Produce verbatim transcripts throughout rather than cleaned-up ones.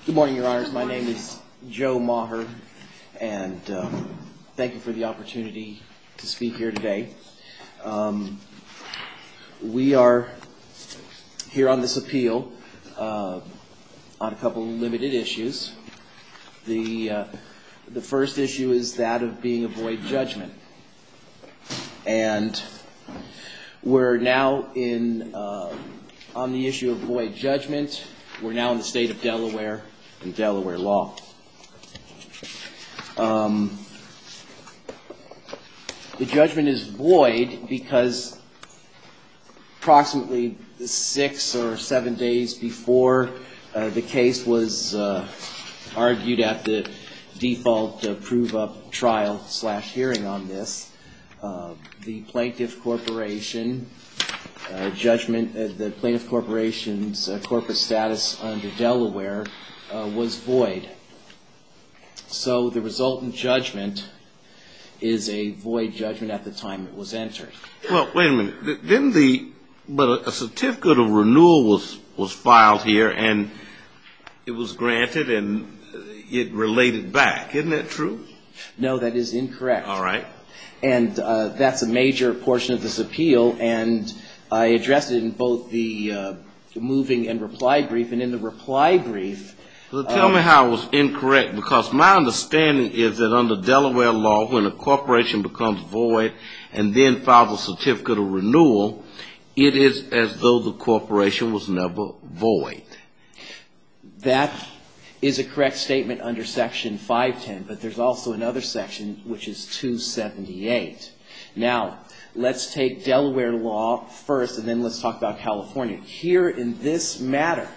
Good morning, Your Honors. My name is Joe Maher, and um, thank you for the opportunity to speak here today. Um, we are here on this appeal uh, on a couple of limited issues. The, uh, the first issue is that of being a void judgment. And we're now in, uh, on the issue of void judgment, we're now in the state of Delaware and Delaware law. Um, the judgment is void because approximately six or seven days before uh, the case was uh, argued at the default uh, prove-up trial slash hearing on this, uh, the plaintiff corporation uh, judgment, uh, the plaintiff corporation's uh, corporate status under Delaware uh, was void. So the resultant judgment is a void judgment at the time it was entered. Well, wait a minute. Didn't the but a certificate of renewal was was filed here, and it was granted, and it related back. Isn't that true? No, that is incorrect. All right. And uh, that's a major portion of this appeal, and I addressed it in both the uh, moving and reply brief, and in the reply brief. Well, tell um, me how it was incorrect, because my understanding is that under Delaware law, when a corporation becomes void and then files a certificate of renewal, it is as though the corporation was never void. That is a correct statement under Section five ten, but there's also another section which is two seventy-eight. Now, let's take Delaware law first, and then let's talk about California. Here in this matter,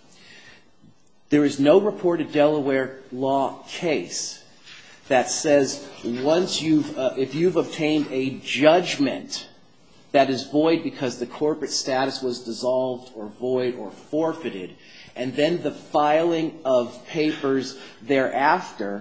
there is no reported Delaware law case that says once you've, uh, if you've obtained a judgment that is void because the corporate status was dissolved or void or forfeited, and then the filing of papers thereafter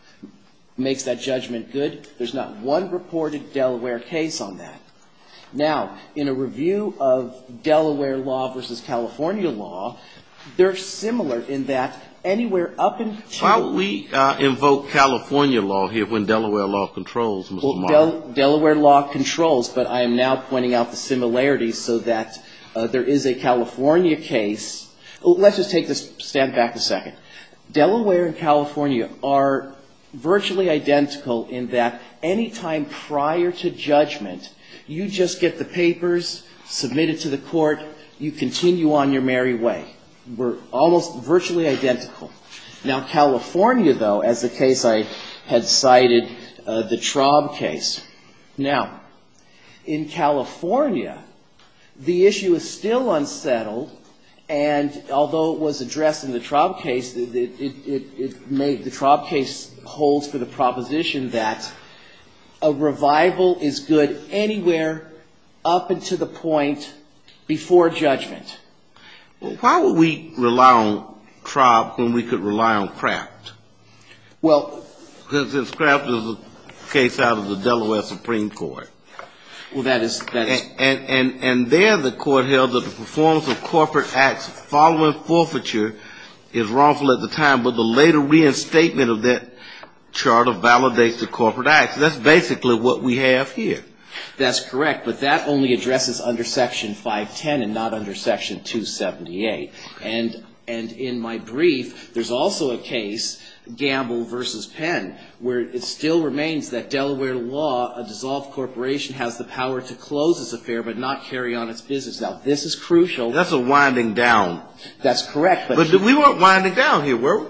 makes that judgment good, there's not one reported Delaware case on that. Now, in a review of Delaware law versus California law, they're similar in that anywhere up until... Why would we uh, invoke California law here when Delaware law controls, Mister Well, Maher? Del- Delaware law controls, but I am now pointing out the similarities so that uh, there is a California case. Let's just take this, stand back a second. Delaware and California are virtually identical in that any time prior to judgment, you just get the papers submitted to the court, you continue on your merry way. We're almost virtually identical. Now, California, though, as the case I had cited, uh, the Traub case. Now, in California, the issue is still unsettled, and although it was addressed in the Traub case, it, it, it, it made, the Traub case holds for the proposition that a revival is good anywhere up until the point before judgment. Well, why would we rely on Traub when we could rely on Kraft? Well, because since Kraft is a case out of the Delaware Supreme Court. Well, that is that is. And, and and and there, the court held that the performance of corporate acts following forfeiture is wrongful at the time, but the later reinstatement of that charter validates the corporate acts. That's basically what we have here. That's correct, but that only addresses under Section five ten and not under Section two seventy-eight. And and in my brief, there's also a case, Gamble versus Penn, where it still remains that Delaware law, a dissolved corporation, has the power to close its affair but not carry on its business. Now, this is crucial. That's a winding down. That's correct. But, but he, we weren't winding down here, were we?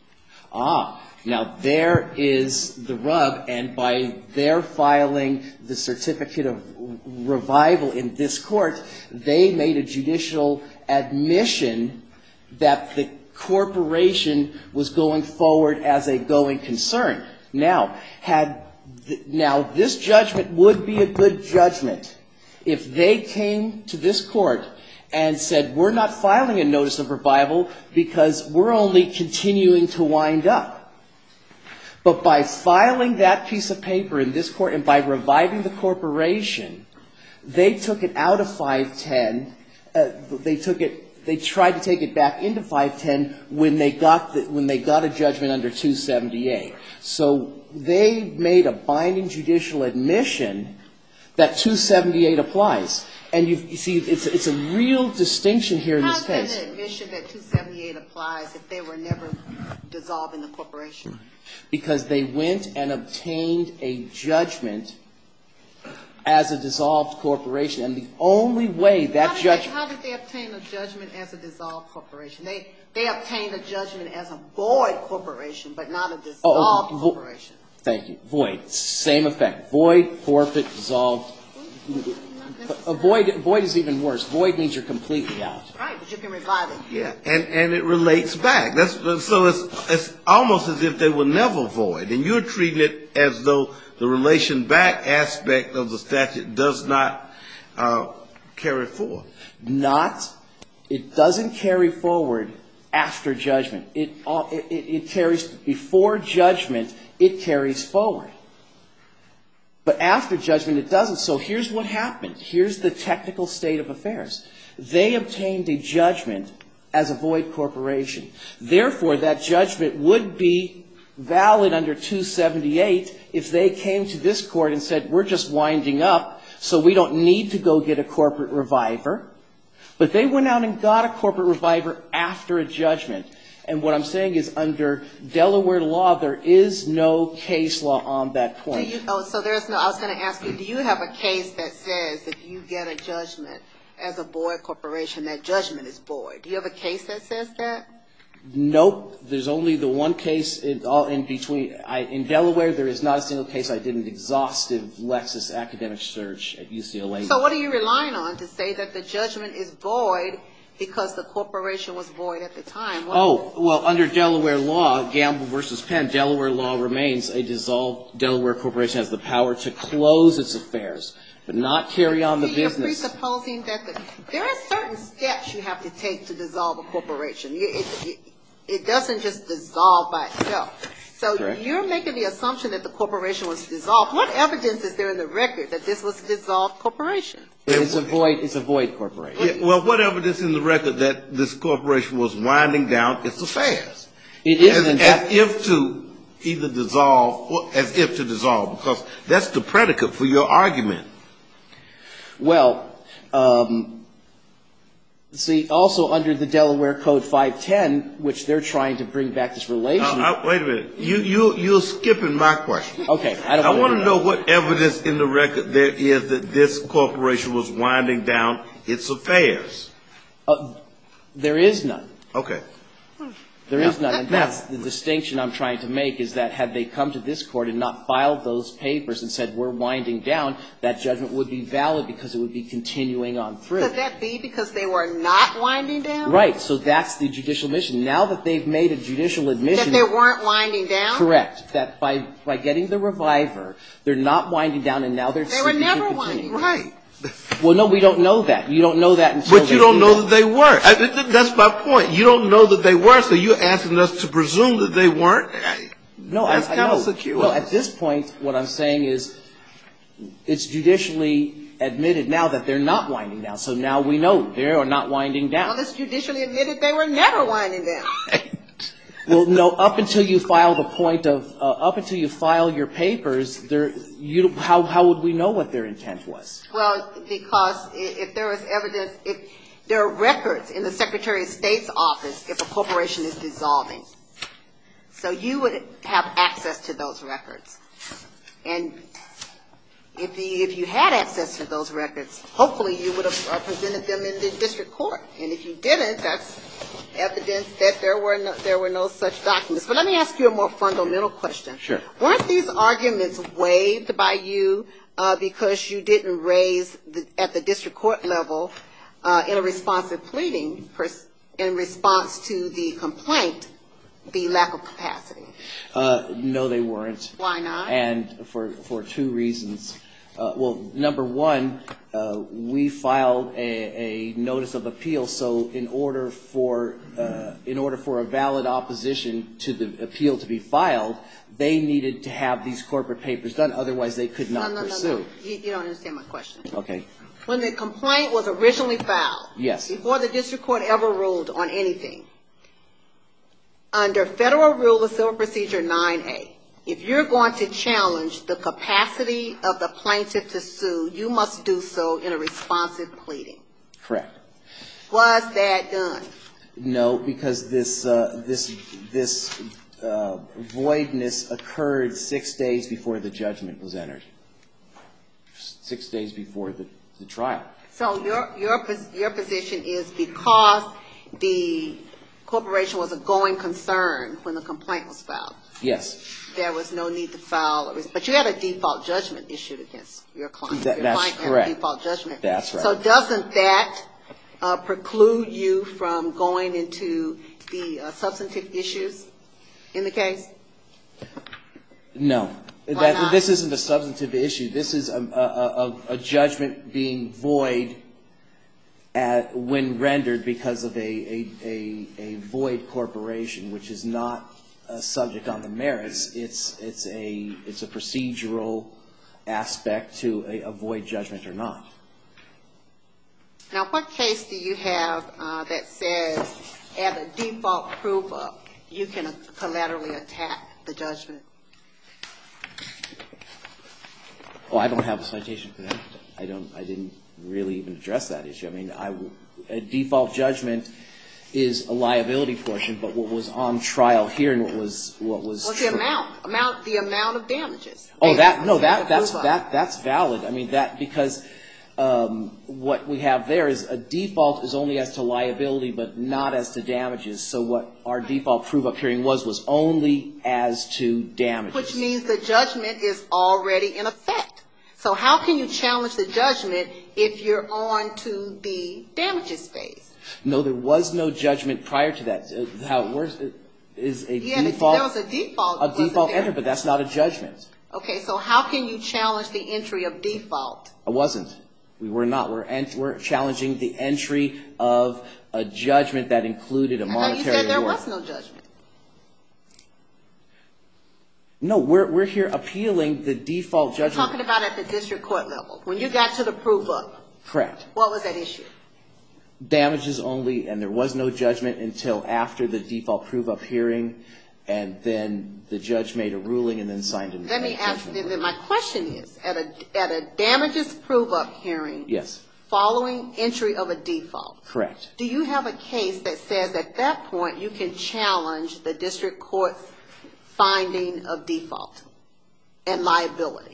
Ah. Now, there is the rub, and by their filing the certificate of revival in this court, they made a judicial admission that the corporation was going forward as a going concern. Now, had th- now this judgment would be a good judgment if they came to this court and said, we're not filing a notice of revival because we're only continuing to wind up. But by filing that piece of paper in this court and by reviving the corporation, they took it out of five ten. Uh, they took it they tried to take it back into five ten when they got the, when they got a judgment under two seventy-eight. So they made a binding judicial admission that two seventy-eight applies. And you, you see, it's, it's a real distinction here in this case. How's an admission that two seventy-eight applies if they were never dissolved in the corporation? Because they went and obtained a judgment as a dissolved corporation. And the only way that how judge... They, how did they obtain a judgment as a dissolved corporation? They, they obtained a judgment as a void corporation, but not a dissolved oh, corporation. Thank you. Void. Same effect. Void, forfeit, dissolved. A void, void is even worse. Void means you're completely out. Right, but you can revive it. Yeah, and, and it relates back. That's, so it's, it's almost as if they were never void. And you're treating it as though the relation back aspect of the statute does not uh, carry forward. Not, it doesn't carry forward after judgment. It, it, it carries, before judgment, it carries forward. But after judgment, it doesn't. So here's what happened. Here's the technical state of affairs. They obtained a judgment as a void corporation. Therefore, that judgment would be valid under two seventy-eight if they came to this court and said, we're just winding up, so we don't need to go get a corporate reviver. But they went out and got a corporate reviver after a judgment. And what I'm saying is, under Delaware law, there is no case law on that point. Do you, oh, so there's no, I was going to ask you, do you have a case that says if you get a judgment as a void corporation, that judgment is void? Do you have a case that says that? Nope. There's only the one case in, all, in between. I, in Delaware, there is not a single case. I did an exhaustive Lexis academic search at U C L A. So what are you relying on to say that the judgment is void because the corporation was void at the time? What oh, well, under Delaware law, Gamble versus Penn, Delaware law remains a dissolved Delaware corporation has the power to close its affairs, but not carry on the See, business. You're presupposing that the, there are certain steps you have to take to dissolve a corporation. You, it, it, it doesn't just dissolve by itself. So Correct. You're making the assumption that the corporation was dissolved. What evidence is there in the record that this was a dissolved corporation? It's a void. It's a void corporation. Yeah, well, what evidence in the record that this corporation was winding down its affairs? It is as, an as if to either dissolve, or as if to dissolve, because that's the predicate for your argument. Well, um, see, also under the Delaware Code five ten, which they're trying to bring back this relation. Uh, I, wait a minute. You you you're skipping my question. Okay, I don't. I want to know what evidence in the record there is that this corporation was winding down its affairs. Uh, there is none. Okay. There is none, and that's the distinction I'm trying to make, is that had they come to this court and not filed those papers and said we're winding down, that judgment would be valid because it would be continuing on through. Could that be because they were not winding down? Right. So that's the judicial admission. Now that they've made a judicial admission. That they weren't winding down? Correct. That by by getting the reviver, they're not winding down, and now they're They were seeking to never continue. winding down. Right. Well, no, we don't know that. You don't know that until. But you don't know that they were. I, that's my point. You don't know that they were, so you're asking us to presume that they weren't. No, that's I, kind I of secure. No, at this point, what I'm saying is, it's judicially admitted now that they're not winding down. So now we know they are not winding down. Well, it's judicially admitted they were never winding down. Well, no, up until you file the point of, uh, up until you file your papers, there, you, how, how would we know what their intent was? Well, because if there was evidence, if there are records in the Secretary of State's office if a corporation is dissolving. So you would have access to those records. And if you, if you had access to those records, hopefully you would have presented them in the district court. And if you didn't, that's evidence that there were no, there were no such documents. But let me ask you a more fundamental question. Sure. Weren't these arguments waived by you uh, because you didn't raise the, at the district court level uh, in a responsive pleading pers- in response to the complaint, the lack of capacity? Uh, no, they weren't. Why not? And for, for two reasons. Uh, well, number one, uh, we filed a, a notice of appeal. So, in order for uh, in order for a valid opposition to the appeal to be filed, they needed to have these corporate papers done. Otherwise, they could not no, no, pursue. No, no, you, you don't understand my question. Okay. When the complaint was originally filed, Yes. before the district court ever ruled on anything, under Federal Rule of Civil Procedure nine A, if you're going to challenge the capacity of the plaintiff to sue, you must do so in a responsive pleading. Correct. Was that done? No, because this uh, this this uh, voidness occurred six days before the judgment was entered. Six days before the, the trial. So your your your position is because the corporation was a going concern when the complaint was filed. Yes. There was no need to file, a, but you had a default judgment issued against your client. That, your that's client correct. Had a default judgment. That's right. So doesn't that uh, preclude you from going into the uh, substantive issues in the case? No. Why That, not? This isn't a substantive issue. This is a, a, a, a judgment being void at, when rendered because of a, a, a, a void corporation, which is not a subject on the merits. It's, it's, a, it's a procedural aspect to a, a void judgment or not. Now, what case do you have uh, that says at a default prove-up you can collaterally attack the judgment? Oh, I don't have a citation for that. I don't. I didn't really even address that issue. I mean, I, a default judgment is a liability portion, but what was on trial here and what was what was What's the amount? Amount the amount of damages. Oh, that no, that The that's prove-up. that that's valid. I mean that because um, what we have there is a default is only as to liability, but not as to damages. So what our default prove-up hearing was was only as to damages. Which means the judgment is already in effect. So how can you challenge the judgment if you're on to the damages phase? No, there was no judgment prior to that. Uh, How it works is a Yeah, default. there was a default. A wasn't default there? entered, but that's not a judgment. Okay, so how can you challenge the entry of default? I wasn't. We were not. We're ent- we're challenging the entry of a judgment that included a I thought monetary you said there award. was no judgment. No, we're we're here appealing the default We're judgment. talking about at the district court level. When you got to the prove-up, Correct. what was that issue? Damages only, and there was no judgment until after the default prove-up hearing, and then the judge made a ruling and then signed a Let me a ask, judgment. then my question is, at a, at a damages prove-up hearing, Yes, following entry of a default, correct. do you have a case that says at that point you can challenge the district court's finding of default and liability?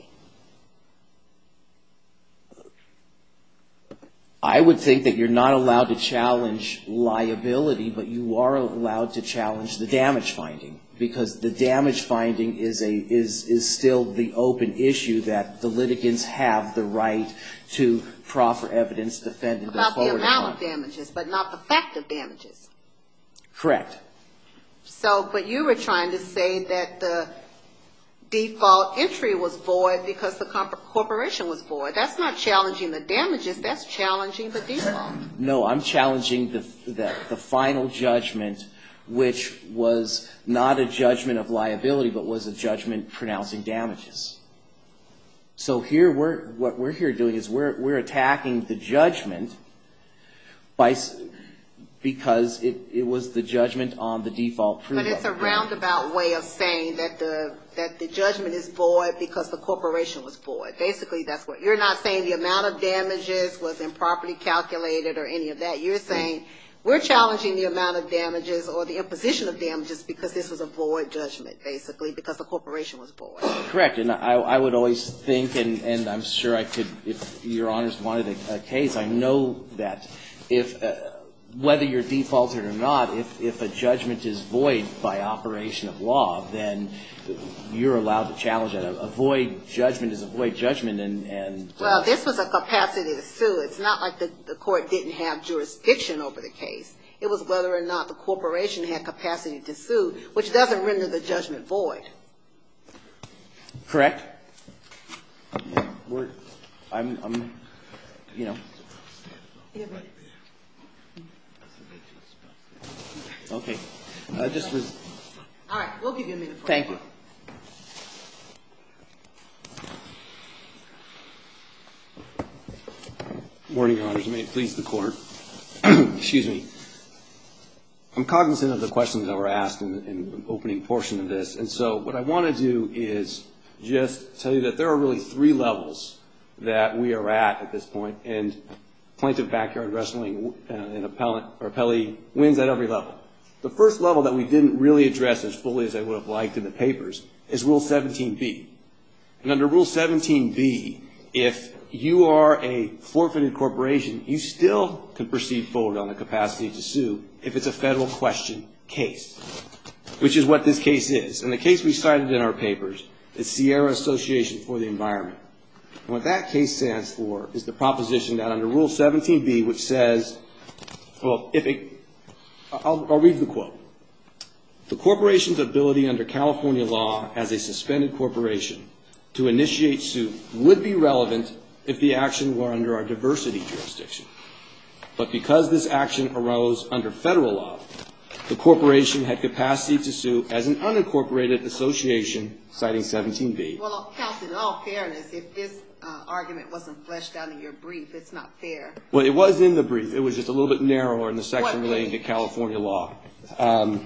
I would think that you're not allowed to challenge liability, but you are allowed to challenge the damage finding, because the damage finding is a is is still the open issue that the litigants have the right to proffer evidence, defend, and go About the forward amount upon. of damages, but not the fact of damages. Correct. So, but you were trying to say that the default entry was void because the comp- corporation was void. That's not challenging the damages, that's challenging the default. No, I'm challenging the the, the final judgment, which was not a judgment of liability, but was a judgment pronouncing damages. So here we're what we're here doing is we're we're attacking the judgment by because it, it was the judgment on the default proof. But it's a roundabout way of saying that the that the judgment is void because the corporation was void. Basically, that's what you're not saying. The amount of damages was improperly calculated or any of that. You're saying we're challenging the amount of damages or the imposition of damages because this was a void judgment, basically, because the corporation was void. Correct, and I, I would always think, and, and I'm sure I could, if Your Honors wanted a, a case, I know that if, uh, whether you're defaulted or not, if, if a judgment is void by operation of law, then you're allowed to challenge it. A, a void judgment is a void judgment, and, and uh, Well, this was a capacity to sue. It's not like the, the court didn't have jurisdiction over the case. It was whether or not the corporation had capacity to sue, which doesn't render the judgment void. correct. We're, I'm, I'm, you know. Okay. Uh, just res- All right, we'll give you a minute. For Thank you. Morning, Your Honors. May it please the Court. Excuse me. I'm cognizant of the questions that were asked in, in the opening portion of this, and so what I want to do is just tell you that there are really three levels that we are at at this point, and plaintiff backyard wrestling uh, and appellant or appellee wins at every level. The first level that we didn't really address as fully as I would have liked in the papers is Rule seventeen B. And under Rule seventeen B, if you are a forfeited corporation, you still can proceed forward on the capacity to sue if it's a federal question case, which is what this case is. And the case we cited in our papers is Sierra Association for the Environment. And what that case stands for is the proposition that under Rule seventeen B, which says, well, if it, I'll, I'll read the quote. The corporation's ability under California law as a suspended corporation to initiate suit would be relevant if the action were under our diversity jurisdiction. But because this action arose under federal law, the corporation had capacity to sue as an unincorporated association, citing seventeen B. Well, counsel, in all fairness, if this uh, argument wasn't fleshed out in your brief, it's not fair. Well, it was in the brief. It was just a little bit narrower in the section What relating page? to California law. Um,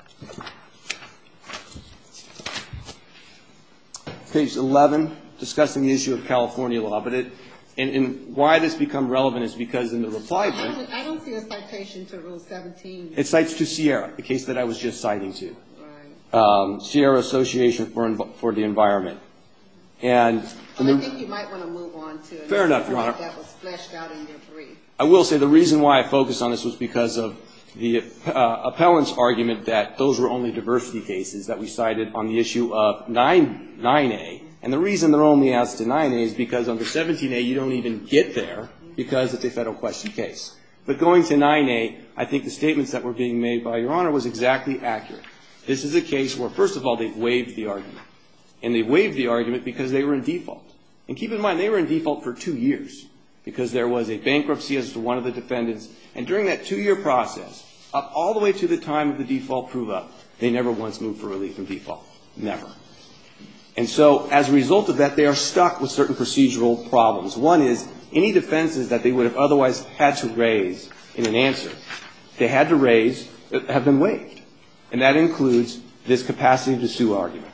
page eleven, discussing the issue of California law, but it and, and why this become relevant is because in the reply I brief, don't, I don't see a citation to Rule seventeen. it cites to Sierra, the case that I was just citing to, Right. um, Sierra Association for Env- for the Environment, and, and Well, the, I think you might want to move on to Fair enough, Your Honor. that was fleshed out in your brief. I will say the reason why I focused on this was because of the uh, appellant's argument that those were only diversity cases that we cited on the issue of nine A. And the reason they're only as to nine A is because under seventeen A you don't even get there because it's a federal question case. But going to nine A, I think the statements that were being made by Your Honor was exactly accurate. This is a case where, first of all, they've waived the argument. And they waived the argument because they were in default. And keep in mind, they were in default for two years because there was a bankruptcy as to one of the defendants. And during that two-year process, up all the way to the time of the default prove-up, they never once moved for relief from default. Never. And so as a result of that, they are stuck with certain procedural problems. One is any defenses that they would have otherwise had to raise in an answer, they had to raise, have been waived. And that includes this capacity to sue argument.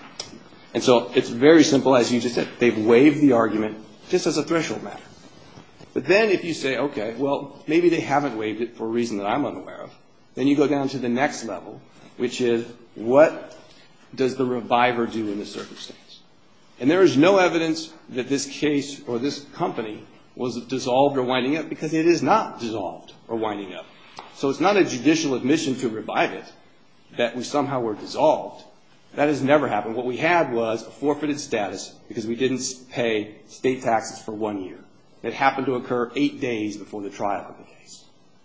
And so it's very simple, as you just said. They've waived the argument just as a threshold matter. But then if you say, okay, well, maybe they haven't waived it for a reason that I'm unaware of, then you go down to the next level, which is what does the reviver do in this circumstance? And there is no evidence that this case or this company was dissolved or winding up because it is not dissolved or winding up. So it's not a judicial admission to revive it that we somehow were dissolved. That has never happened. What we had was a forfeited status because we didn't pay state taxes for one year. It happened to occur eight days before the trial of the case.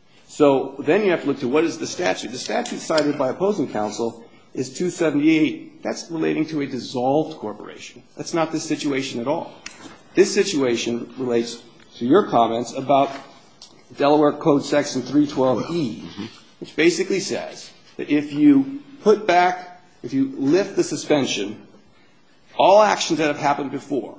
So then you have to look to what is the statute. The statute cited by opposing counsel is two seventy-eight. That's relating to a dissolved corporation. That's not this situation at all. This situation relates to your comments about Delaware Code Section three twelve E, which basically says that if you put back, if you lift the suspension, all actions that have happened before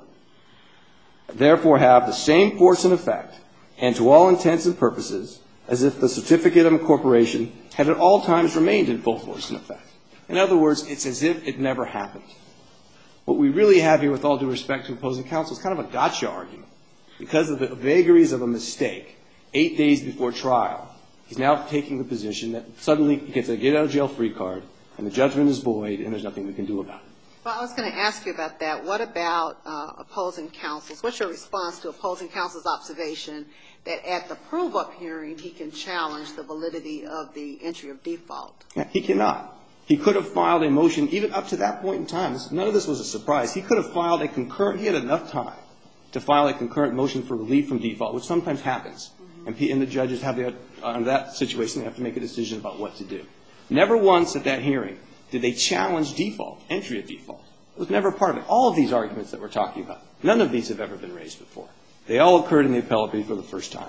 therefore have the same force and effect, and to all intents and purposes, as if the certificate of incorporation had at all times remained in full force and effect. In other words, it's as if it never happened. What we really have here, with all due respect to opposing counsel, is kind of a gotcha argument. Because of the vagaries of a mistake, eight days before trial, he's now taking the position that suddenly he gets a get-out-of-jail-free card, and the judgment is void, and there's nothing we can do about it. Well, I was going to ask you about that. What about uh, opposing counsels? What's your response to opposing counsel's observation that at the prove-up hearing he can challenge the validity of the entry of default? Yeah, he cannot. He could have filed a motion even up to that point in time. None of this was a surprise. He could have filed a concurrent. He had enough time to file a concurrent motion for relief from default, which sometimes happens. Mm-hmm. And, and the judges have the, on that situation, they have to make a decision about what to do. Never once at that hearing did they challenge default, entry of default. It was never part of it. All of these arguments that we're talking about, none of these have ever been raised before. They all occurred in the appellate brief for the first time.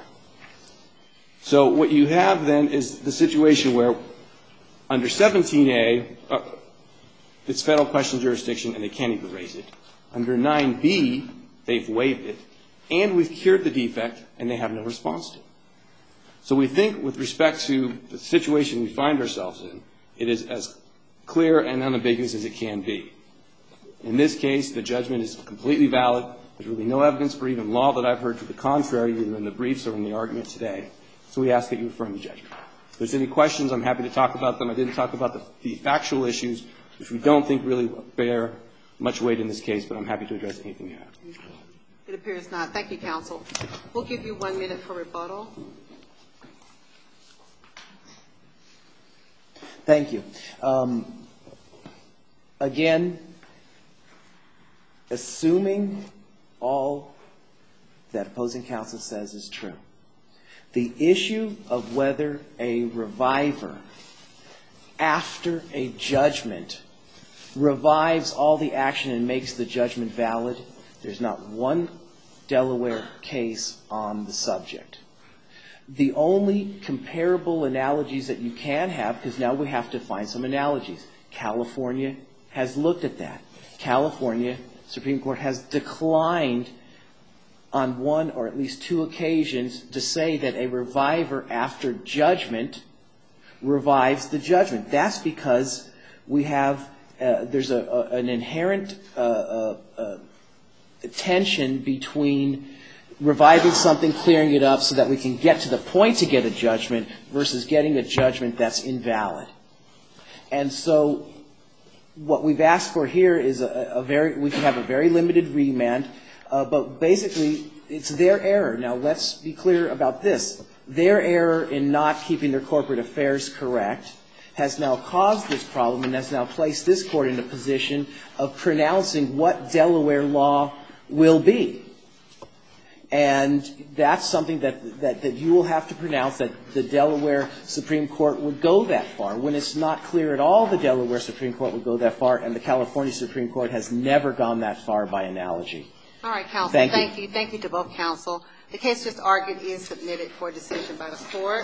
So what you have then is the situation where under seventeen A, uh, it's federal question jurisdiction and they can't even raise it. Under nine B, they've waived it. and we've cured the defect, and they have no response to it. So we think with respect to the situation we find ourselves in, it is as clear and unambiguous as it can be. In this case, the judgment is completely valid. There's really no evidence or even law that I've heard to the contrary, either in the briefs or in the argument today. So we ask that you affirm the judgment. If there's any questions, I'm happy to talk about them. I didn't talk about the, the factual issues, which we don't think really bear much weight in this case, but I'm happy to address anything you have. It appears not. Thank you, counsel. We'll give you one minute for rebuttal. Thank you. Um, again, assuming all that opposing counsel says is true, the issue of whether a reviver after a judgment revives all the action and makes the judgment valid, there's not one Delaware case on the subject. The only comparable analogies that you can have, because now we have to find some analogies. California has looked at that. California Supreme Court has declined on one or at least two occasions to say that a reviver after judgment revives the judgment. That's because we have, uh, there's a, a, an inherent uh, uh, uh, tension between reviving something, clearing it up so that we can get to the point to get a judgment versus getting a judgment that's invalid. And so what we've asked for here is a, a very, we can have a very limited remand, uh, but basically it's their error. Now let's be clear about this. Their error in not keeping their corporate affairs correct has now caused this problem and has now placed this court in a position of pronouncing what Delaware law will be. And that's something that, that, that you will have to pronounce, that the Delaware Supreme Court would go that far. When it's not clear at all the Delaware Supreme Court would go that far, and the California Supreme Court has never gone that far by analogy. All right, counsel. Thank, Thank you. you. Thank you to both counsel. The case just argued is submitted for decision by the court.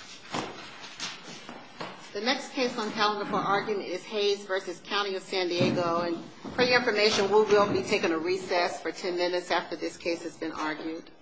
The next case on calendar for argument is Hayes versus County of San Diego. And for your information, we will be taking a recess for ten minutes after this case has been argued.